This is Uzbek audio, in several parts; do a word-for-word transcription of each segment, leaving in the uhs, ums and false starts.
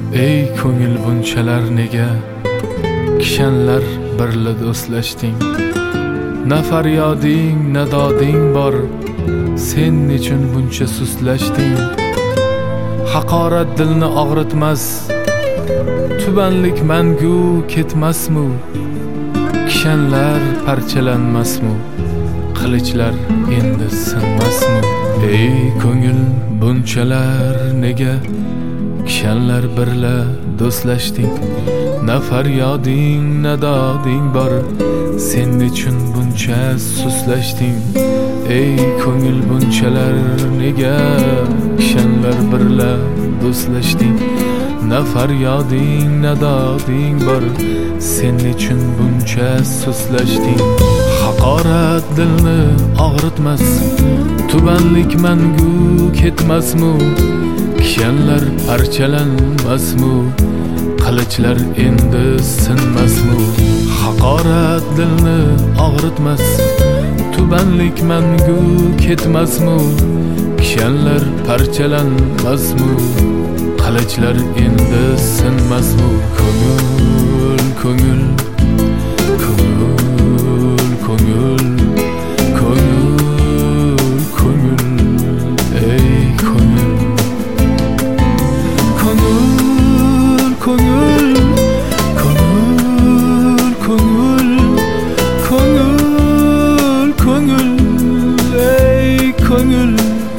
Ey ko'ngil bunchalar nega kishanlar birla do'stlashding? Na faryoding, na doding bor, sen nechun buncha suslashding? Haqorat dilni og'ritmas, tubanlik mangu ketmasmi? Kishanlar parchalanmasmi? Qilichlar endi sinmasmi? Ey ko'ngil bunchalar nega kishanlar birla do'stlashding? Na faryoding, na doding bor, sen nechun buncha suslashding? Ey ko'ngil bunchalar nega kishanlar birla do'stlashding? Na faryoding, na doding bor, sen nechun buncha suslashding? Haqorat dilni og'ritmas, tubanlik mangu ketmasmi? Kishanlar parchalanmasmi? Qilichlar endi sinmasmi? Haqorat dilni og'ritmas, tubanlik mangu ketmasmi? Kishanlar parchalanmasmi? Qilichlar endi sinmasmi? Ko'ngil, ko'ngil, ko'ngil, ko'ngil, ko'ngil, ko'ngil, ey ko'ngil, ko'ngil, ko'ngil, ko'ngil, ko'ngil, ko'ngil, ey ko'ngil.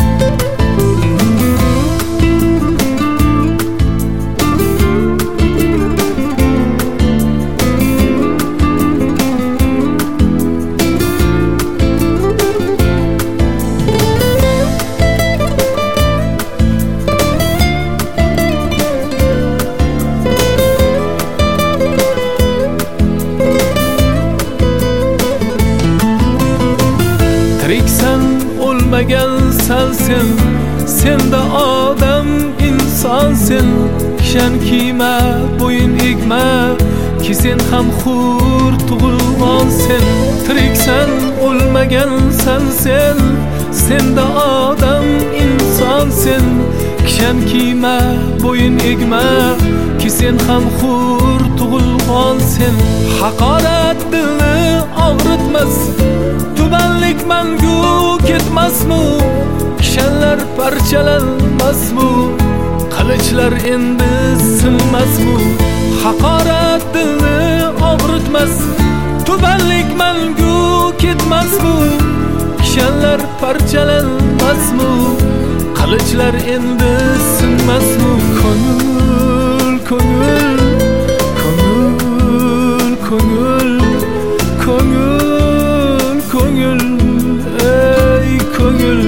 Tiriksan, o'lmagansan sen, senda odam inson sen. Kishan kiyma, bo'yin egma, ki sen ham hur tug'ilgan sen. Tiriksan, o'lmagansan sen, senda odam inson sen. Kishan kiyma, bo'yin egma, ki sen ham hur tug'ilgan sen. Haqorat dilni og'ritmas, tubanlik mangu ketmasmi? Kishanlar parchalanmasmi? Qilichlar endi sinmasmi? Haqorat dilni og'ritmas, tubanlik mangu ketmasmi? Kishanlar parchalanmasmi? Qilichlar endi sinmasmi? Ko'ngil, ko'ngil, ko'ngil, ko'ngil, ko'ngil, ko'ngil, ey ko'ngil,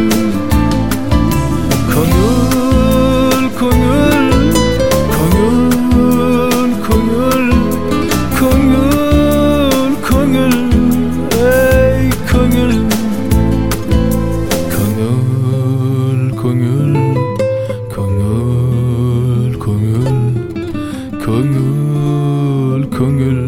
ko'ngil, ko'ngil, ko'ngil, ko'ngil, ko'ngil, ko'ngil, ey ko'ngil, ko'ngil, ko'ngil, ko'ngil, ko'ngil, ko'ngil, ko'ngil.